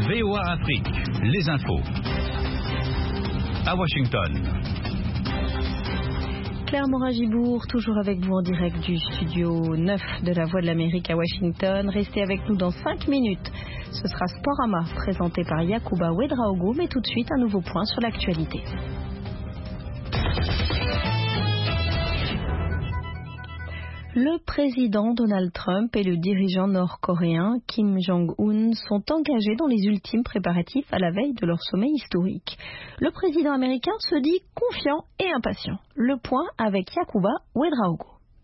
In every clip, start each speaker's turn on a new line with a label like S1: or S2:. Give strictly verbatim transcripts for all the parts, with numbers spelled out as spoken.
S1: V O A Afrique, les infos. À Washington.
S2: Claire Morin-Gibour, toujours avec vous en direct du studio neuf de la Voix de l'Amérique à Washington. Restez avec nous dans cinq minutes. Ce sera Sporama, présenté par Yacouba Ouedraogo, mais tout de suite un nouveau point sur l'actualité. Le président Donald Trump et le dirigeant nord-coréen Kim Jong-un sont engagés dans les ultimes préparatifs à la veille de leur sommet historique. Le président américain se dit confiant et impatient. Le point avec Yacouba Ouedraogo.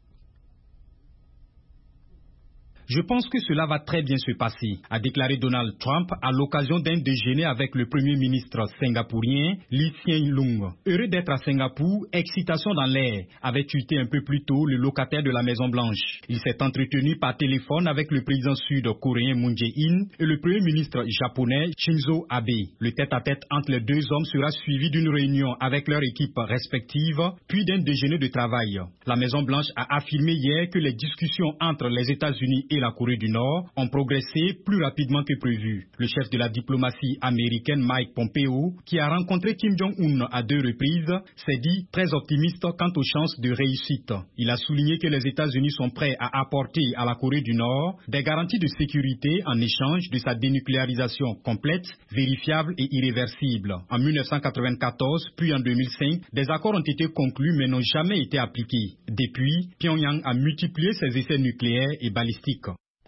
S3: Je pense que cela va très bien se passer, a déclaré Donald Trump à l'occasion d'un déjeuner avec le premier ministre singapourien Lee Hsien Loong. Heureux d'être à Singapour, excitation dans l'air, avait tweeté un peu plus tôt le locataire de la Maison-Blanche. Il s'est entretenu par téléphone avec le président sud-coréen Moon Jae-in et le premier ministre japonais Shinzo Abe. Le tête-à-tête entre les deux hommes sera suivi d'une réunion avec leur équipe respective, puis d'un déjeuner de travail. La Maison-Blanche a affirmé hier que les discussions entre les États-Unis et la Corée du Nord ont progressé plus rapidement que prévu. Le chef de la diplomatie américaine Mike Pompeo, qui a rencontré Kim Jong-un à deux reprises, s'est dit très optimiste quant aux chances de réussite. Il a souligné que les États-Unis sont prêts à apporter à la Corée du Nord des garanties de sécurité en échange de sa dénucléarisation complète, vérifiable et irréversible. En mille neuf cent quatre-vingt-quatorze, puis en deux mille cinq, des accords ont été conclus mais n'ont jamais été appliqués. Depuis, Pyongyang a multiplié ses essais nucléaires et balistiques.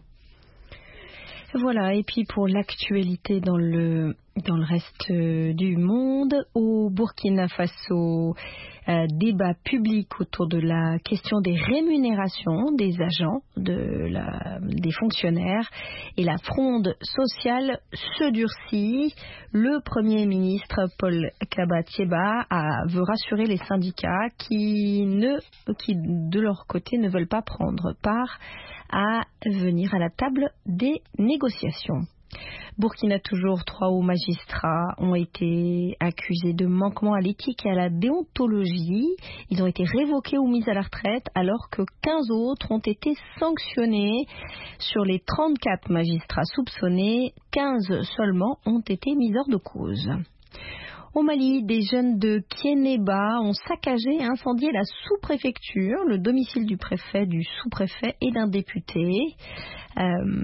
S2: Voilà, et puis pour l'actualité dans le, dans le reste euh, du monde, au Burkina Faso, euh, débat public autour de la question des rémunérations des agents, de la, des fonctionnaires, et la fronde sociale se durcit. Le Premier ministre Paul Kaba-Thieba veut rassurer les syndicats qui, ne, qui, de leur côté, ne veulent pas prendre part à venir à la table des négociations. Burkina toujours, trois hauts magistrats ont été accusés de manquement à l'éthique et à la déontologie. Ils ont été révoqués ou mis à la retraite alors que quinze autres ont été sanctionnés. Sur les trente-quatre magistrats soupçonnés, quinze seulement ont été mis hors de cause. Au Mali, des jeunes de Kiénéba ont saccagé et incendié la sous-préfecture, le domicile du préfet, du sous-préfet et d'un député. Euh,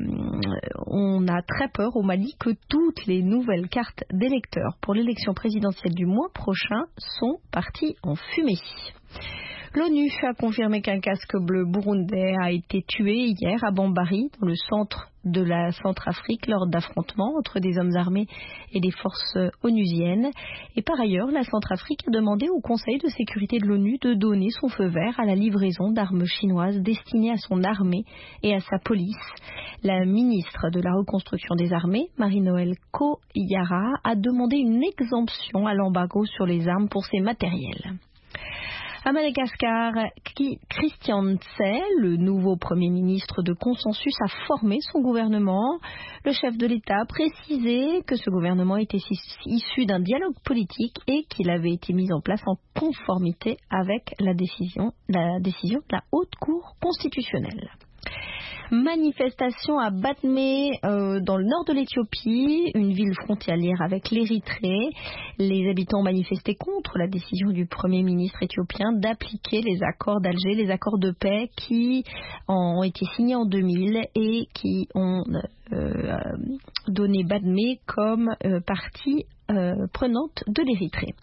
S2: on a très peur au Mali que toutes les nouvelles cartes d'électeurs pour l'élection présidentielle du mois prochain sont parties en fumée. L'ONU a confirmé qu'un casque bleu burundais a été tué hier à Bambari, dans le centre de la Centrafrique, lors d'affrontements entre des hommes armés et des forces onusiennes. Et par ailleurs, la Centrafrique a demandé au Conseil de sécurité de l'ONU de donner son feu vert à la livraison d'armes chinoises destinées à son armée et à sa police. La ministre de la Reconstruction des armées, Marie-Noëlle Koyara, a demandé une exemption à l'embargo sur les armes pour ses matériels. À Madagascar, Christian Tse, le nouveau Premier ministre de consensus, a formé son gouvernement. Le chef de l'État a précisé que ce gouvernement était issu d'un dialogue politique et qu'il avait été mis en place en conformité avec la décision, la décision de la Haute Cour constitutionnelle. Manifestation à Batmé, euh, dans le nord de l'Éthiopie, une ville frontalière avec l'Érythrée. Les habitants ont manifesté contre la décision du Premier ministre éthiopien d'appliquer les accords d'Alger, les accords de paix qui ont été signés en deux mille et qui ont euh, donné Batmé comme euh, partie euh, prenante de l'Érythrée.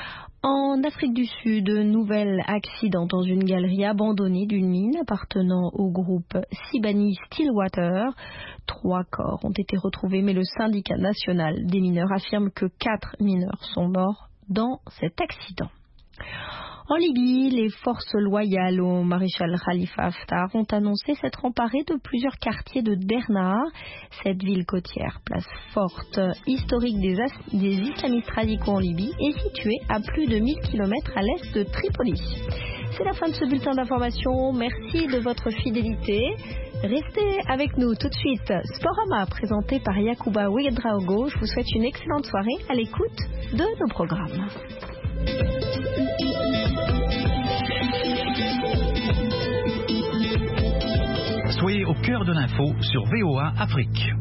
S2: En Afrique du Sud, nouvel accident dans une galerie abandonnée d'une mine appartenant au groupe Sibani Stillwater. Trois corps ont été retrouvés, mais le syndicat national des mineurs affirme que quatre mineurs sont morts dans cet accident. En Libye, les forces loyales au maréchal Khalifa Haftar ont annoncé s'être emparées de plusieurs quartiers de Derna. Cette ville côtière, place forte historique des, des islamistes radicaux en Libye, est située à plus de mille kilomètres à l'est de Tripoli. C'est la fin de ce bulletin d'information. Merci de votre fidélité. Restez avec nous tout de suite. Sporama, présenté par Yacouba Ouedraogo. Je vous souhaite une excellente soirée à l'écoute de nos programmes.
S1: Soyez au cœur de l'info sur V O A Afrique.